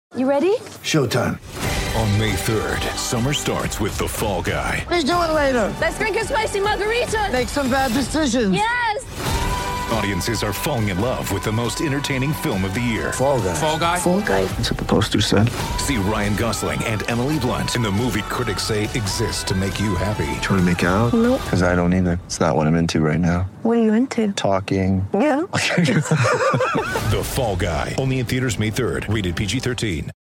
You ready? Showtime. On May 3rd, summer starts with The Fall Guy. Let's do it later. Let's drink a spicy margarita. Make some bad decisions. Yes! Audiences are falling in love with the most entertaining film of the year. Fall Guy. Fall Guy? Fall Guy. That's what the poster said. See Ryan Gosling and Emily Blunt in the movie critics say exists to make you happy. Trying to make it out? Nope. Because I don't either. It's not what I'm into right now. What are you into? Talking. Yeah. The Fall Guy. Only in theaters May 3rd. Rated PG-13.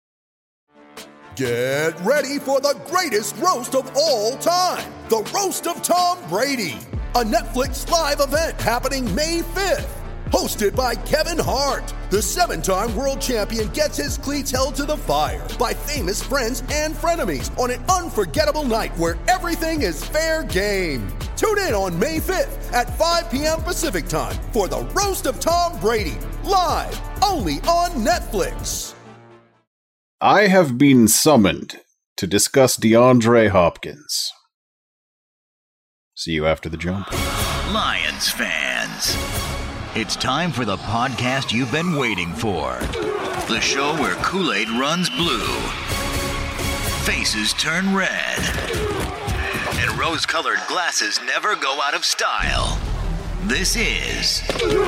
Get ready for the greatest roast of all time. The Roast of Tom Brady. A Netflix live event happening May 5th. Hosted by Kevin Hart. The 7-time world champion gets his cleats held to the fire by famous friends and frenemies on an unforgettable night where everything is fair game. Tune in on May 5th at 5 p.m. Pacific time for the Roast of Tom Brady. Live only on Netflix. I have been summoned to discuss DeAndre Hopkins. See you after the jump. Lions fans, it's time for the podcast you've been waiting for. The show where Kool-Aid runs blue, faces turn red, and rose-colored glasses never go out of style. This is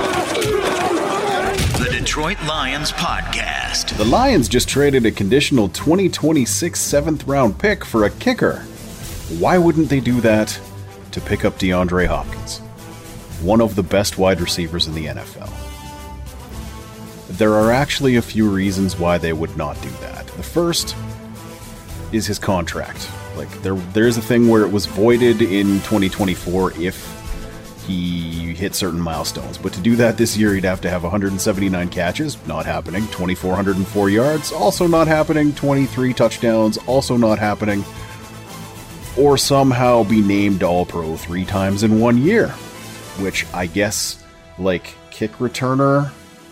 the Detroit Lions Podcast. The Lions just traded a conditional 2026 7th-round pick for a kicker. Why wouldn't they do that to pick up DeAndre Hopkins, one of the best wide receivers in the NFL? There are actually a few reasons why they would not do that. The first is his contract. Like there's a thing where it was voided in 2024 if he hit certain milestones. But to do that this year, he'd have to have 179 catches, not happening. 2,404 yards, also not happening. 23 touchdowns, also not happening. Or somehow be named All-Pro 3 times in 1 year. Which I guess, like, kick returner.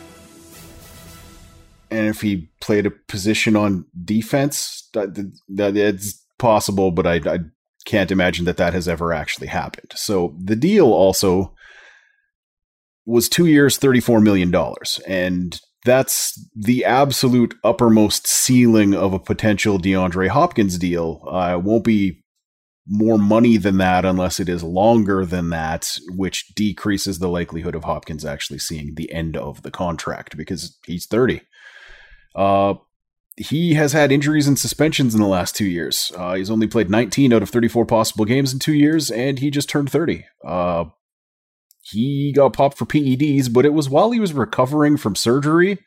And if he played a position on defense, it's possible, but I can't imagine that has ever actually happened. So the deal also was 2 years, $34 million. And that's the absolute uppermost ceiling of a potential DeAndre Hopkins deal. It won't be more money than that unless it is longer than that, which decreases the likelihood of Hopkins actually seeing the end of the contract because he's 30. He has had injuries and suspensions in the last 2 years. He's only played 19 out of 34 possible games in 2 years, and he just turned 30. He got popped for PEDs, but it was while he was recovering from surgery,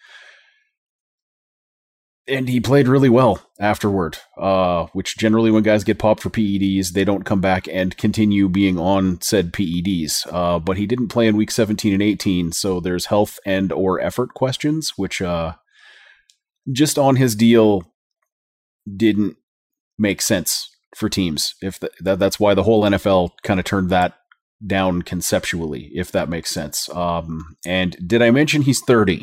and he played really well afterward, which generally when guys get popped for PEDs, they don't come back and continue being on said PEDs. But he didn't play in week 17 and 18, so there's health and or effort questions, which just on his deal didn't make sense for teams. If that's why the whole NFL kind of turned that down conceptually, if that makes sense. And did I mention he's 30?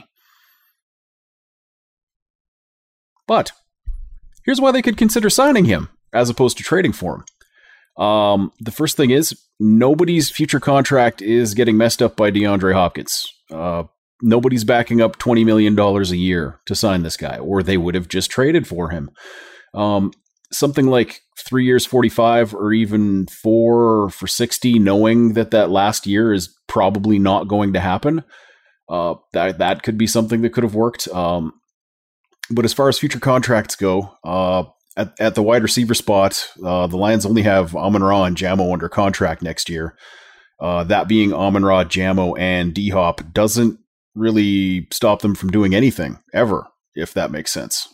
But here's why they could consider signing him as opposed to trading for him. The first thing is nobody's future contract is getting messed up by DeAndre Hopkins. Nobody's backing up $20 million a year to sign this guy, or they would have just traded for him. Something like 3 years, 45, or even 4 for 60, knowing that last year is probably not going to happen. That could be something that could have worked. But as far as future contracts go, at the wide receiver spot, the Lions only have Amon-Ra and Jamo under contract next year. That being Amon-Ra, Jamo, and D-Hop doesn't really stop them from doing anything ever, if that makes sense.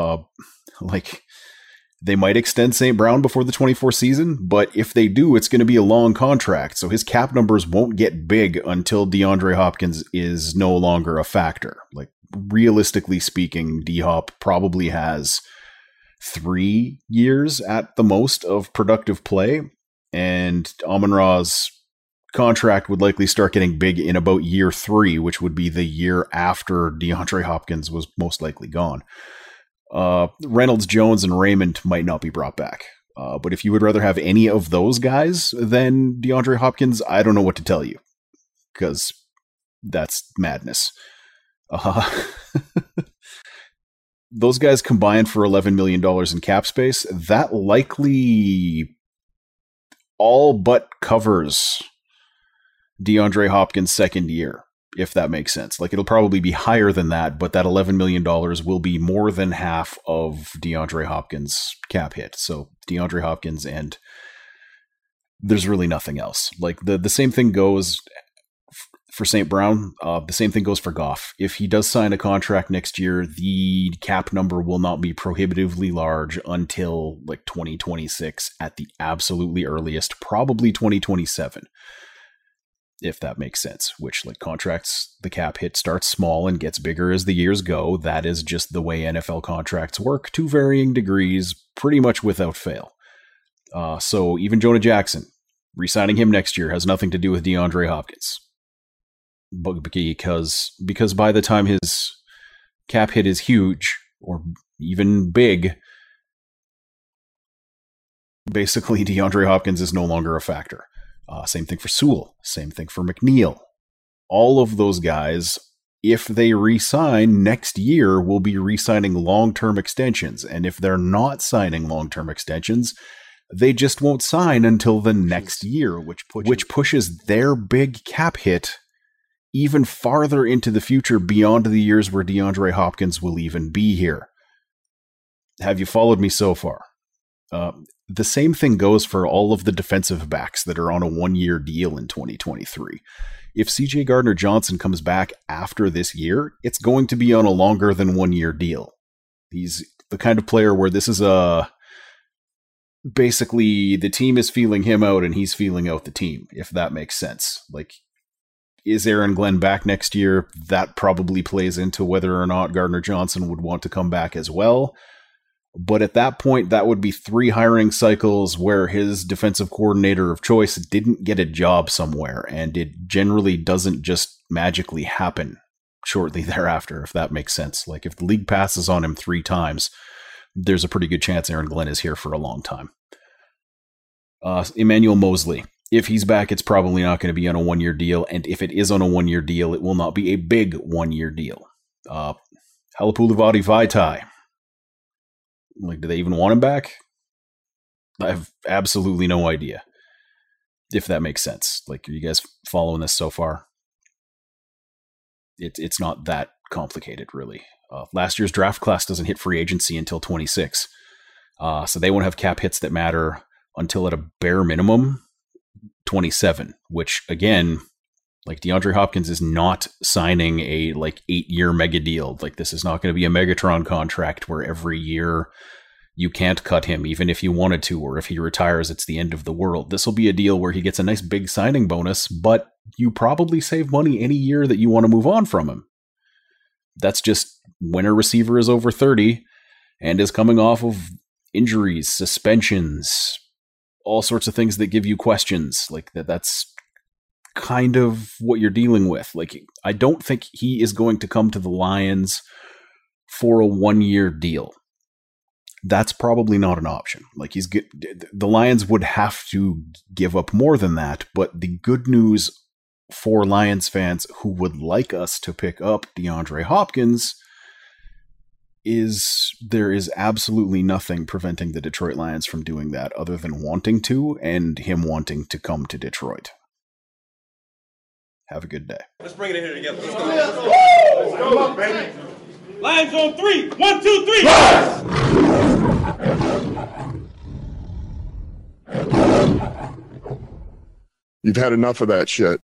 They might extend St. Brown before the 24 season, but if they do, it's going to be a long contract. So his cap numbers won't get big until DeAndre Hopkins is no longer a factor. Like, realistically speaking, D-Hop probably has 3 years at the most of productive play, and Amon-Ra's contract would likely start getting big in about year 3, which would be the year after DeAndre Hopkins was most likely gone. Reynolds, Jones, and Raymond might not be brought back. But if you would rather have any of those guys than DeAndre Hopkins, I don't know what to tell you, because that's madness. those guys combined for $11 million in cap space. That likely all but covers DeAndre Hopkins' second year, if that makes sense. Like, it'll probably be higher than that, but that $11 million will be more than half of DeAndre Hopkins' cap hit. So DeAndre Hopkins, and there's really nothing else. Like, the same thing goes for St. Brown. The same thing goes for Goff. If he does sign a contract next year, the cap number will not be prohibitively large until like 2026 at the absolutely earliest, probably 2027. If that makes sense, which, like, contracts, the cap hit starts small and gets bigger as the years go. That is just the way NFL contracts work to varying degrees, pretty much without fail. So even Jonah Jackson, re-signing him next year has nothing to do with DeAndre Hopkins. Because by the time his cap hit is huge, or even big, basically DeAndre Hopkins is no longer a factor. Same thing for Sewell. Same thing for McNeil. All of those guys, if they re-sign next year, will be re-signing long-term extensions. And if they're not signing long-term extensions, they just won't sign until the next year, which pushes their big cap hit even farther into the future beyond the years where DeAndre Hopkins will even be here. Have you followed me so far? The same thing goes for all of the defensive backs that are on a one-year deal in 2023. If CJ Gardner-Johnson comes back after this year, it's going to be on a longer than one-year deal. He's the kind of player where this is basically the team is feeling him out and he's feeling out the team, if that makes sense. Like, is Aaron Glenn back next year? That probably plays into whether or not Gardner-Johnson would want to come back as well. But at that point, that would be 3 hiring cycles where his defensive coordinator of choice didn't get a job somewhere, and it generally doesn't just magically happen shortly thereafter, if that makes sense. Like, if the league passes on him 3 times, there's a pretty good chance Aaron Glenn is here for a long time. Emmanuel Mosley. If he's back, it's probably not going to be on a one-year deal, and if it is on a one-year deal, it will not be a big one-year deal. Halapoulivaati Vaitai. Like, do they even want him back? I have absolutely no idea, if that makes sense. Like, are you guys following this so far? It's not that complicated, really. Last year's draft class doesn't hit free agency until 26. So they won't have cap hits that matter until, at a bare minimum, 27, which, again, like, DeAndre Hopkins is not signing a 8-year mega deal. Like, this is not going to be a Megatron contract where every year you can't cut him, even if you wanted to, or if he retires, it's the end of the world. This will be a deal where he gets a nice big signing bonus, but you probably save money any year that you want to move on from him. That's just when a receiver is over 30 and is coming off of injuries, suspensions, all sorts of things that give you questions. Like, that's kind of what you're dealing with. Like, I don't think he is going to come to the Lions for a one-year deal. That's probably not an option. Like, the Lions would have to give up more than that, but the good news for Lions fans who would like us to pick up DeAndre Hopkins is there is absolutely nothing preventing the Detroit Lions from doing that other than wanting to, and him wanting to come to Detroit. Have a good day. Let's bring it in here together. Let's go. Let's go up, baby. Lions on 3. 1, 2, 3. You've had enough of that shit.